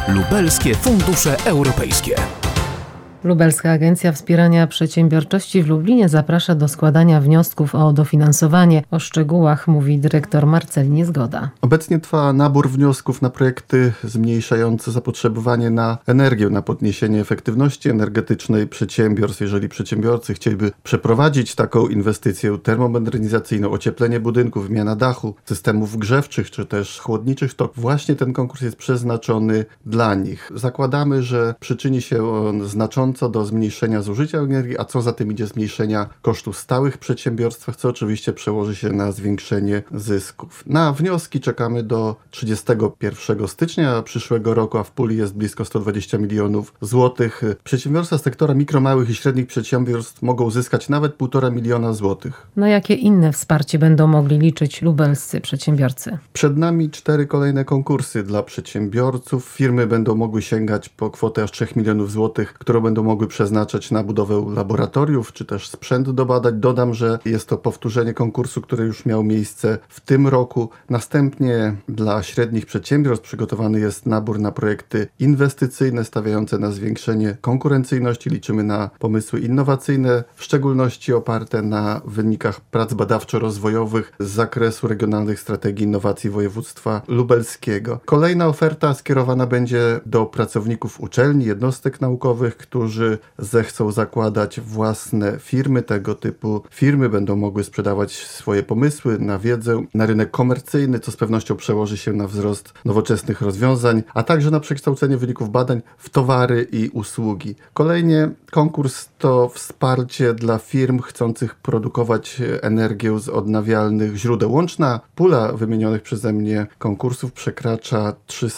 Lubelskie Fundusze Europejskie. Lubelska Agencja Wspierania Przedsiębiorczości w Lublinie zaprasza do składania wniosków o dofinansowanie. O szczegółach mówi dyrektor Marcel Niezgoda. Obecnie trwa nabór wniosków na projekty zmniejszające zapotrzebowanie na energię, na podniesienie efektywności energetycznej przedsiębiorstw. Jeżeli przedsiębiorcy chcieliby przeprowadzić taką inwestycję termomodernizacyjną, ocieplenie budynków, wymiana dachu, systemów grzewczych czy też chłodniczych, to właśnie ten konkurs jest przeznaczony dla nich. Zakładamy, że przyczyni się on znacząco do zmniejszenia zużycia energii, a co za tym idzie zmniejszenia kosztów stałych w przedsiębiorstwach, co oczywiście przełoży się na zwiększenie zysków. Na wnioski czekamy do 31 stycznia przyszłego roku, a w puli jest blisko 120 milionów złotych. Przedsiębiorstwa z sektora mikro, małych i średnich przedsiębiorstw mogą uzyskać nawet 1,5 miliona złotych. Na jakie inne wsparcie będą mogli liczyć lubelscy przedsiębiorcy? Przed nami 4 kolejne konkursy dla przedsiębiorców. Firmy będą mogły sięgać po kwotę aż 3 milionów złotych, którą będą mogły przeznaczać na budowę laboratoriów, czy też sprzęt do badań. Dodam, że jest to powtórzenie konkursu, który już miał miejsce w tym roku. Następnie dla średnich przedsiębiorstw przygotowany jest nabór na projekty inwestycyjne stawiające na zwiększenie konkurencyjności. Liczymy na pomysły innowacyjne, w szczególności oparte na wynikach prac badawczo-rozwojowych z zakresu regionalnych strategii innowacji województwa lubelskiego. Kolejna oferta skierowana będzie do pracowników uczelni, jednostek naukowych, którzy zechcą zakładać własne firmy. Tego typu firmy będą mogły sprzedawać swoje pomysły na wiedzę, na rynek komercyjny, co z pewnością przełoży się na wzrost nowoczesnych rozwiązań, a także na przekształcenie wyników badań w towary i usługi. Kolejnie konkurs to wsparcie dla firm chcących produkować energię z odnawialnych źródeł. Łączna pula wymienionych przeze mnie konkursów przekracza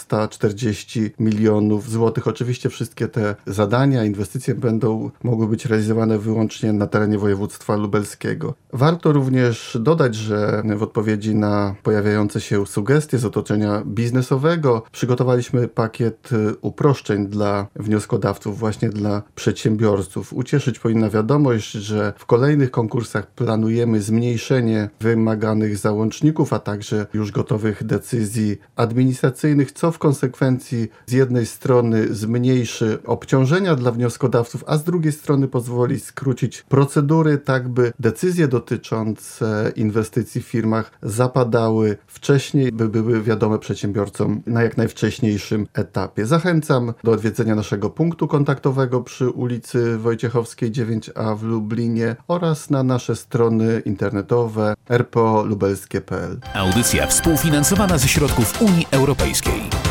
340 milionów złotych. Oczywiście wszystkie te zadania, inwestycje będą mogły być realizowane wyłącznie na terenie województwa lubelskiego. Warto również dodać, że w odpowiedzi na pojawiające się sugestie z otoczenia biznesowego przygotowaliśmy pakiet uproszczeń dla wnioskodawców, właśnie dla przedsiębiorców. Ucieszyć powinna wiadomość, że w kolejnych konkursach planujemy zmniejszenie wymaganych załączników, a także już gotowych decyzji administracyjnych, co w konsekwencji z jednej strony zmniejszy obciążenia dla wnioskodawców, a z drugiej strony pozwoli skrócić procedury, tak by decyzje dotyczące inwestycji w firmach zapadały wcześniej, by były wiadome przedsiębiorcom na jak najwcześniejszym etapie. Zachęcam do odwiedzenia naszego punktu kontaktowego przy ulicy Wojciechowskiej 9a w Lublinie oraz na nasze strony internetowe rpo-lubelskie.pl. Audycja współfinansowana ze środków Unii Europejskiej.